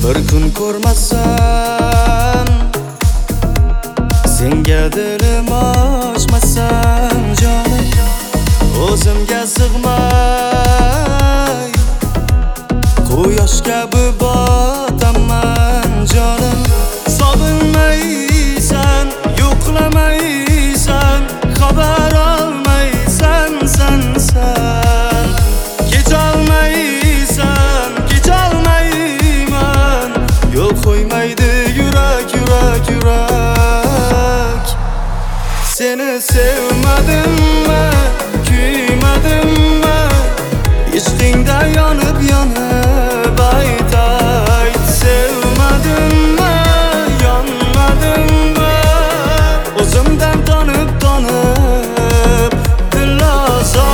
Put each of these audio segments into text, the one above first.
Bir kun ko'rmasam, senga dilim ochmasam jonim, o'zimga sig'may quyosh kabi botaman jonim. Sog'inmaysan, yo'qlamaysan, xabar olmaysan sen. Kecholmayman, yo'l qo'ymaydi yurak. Seni sevmadimmi, kuymadimmi, ishqingda yonib aytay. Sevmadimmi, yonmadimmi, o'zimdan tonib dilozor.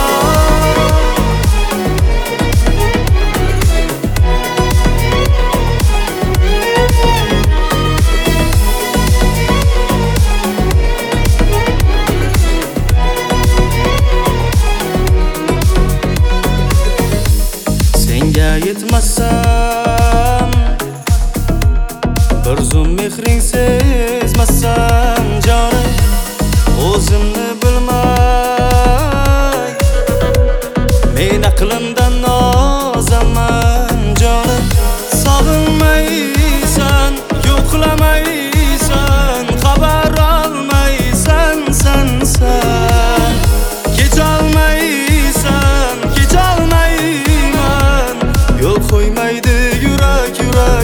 Senga yetmasam, bir zum mehring sezmasam jonim, o'zimni bilmay men aqlimdan nozaman jonim. Sog'inmaysan, yo'qlamaysan, xabar olmaysan sen. Kecholmayman, yo'l qo'ymaydi yurak.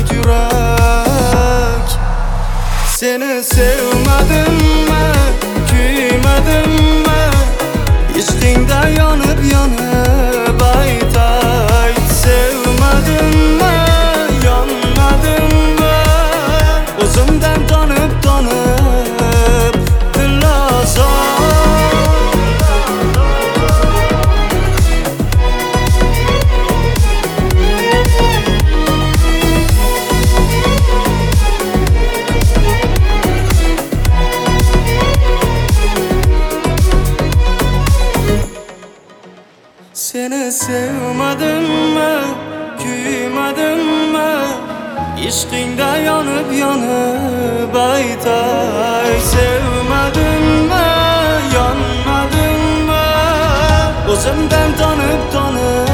Seni sevmadimmi, kuymadimmi, ishqingda yonib aytay. Sevmadimmi, yonmadimmi, o'zimdan tonib dilozor. Seni sevmadimmi, kuymadimmi, ishqingda yonib aytay. Sevmadimmi, yonmadimmi, o'zimdan tonib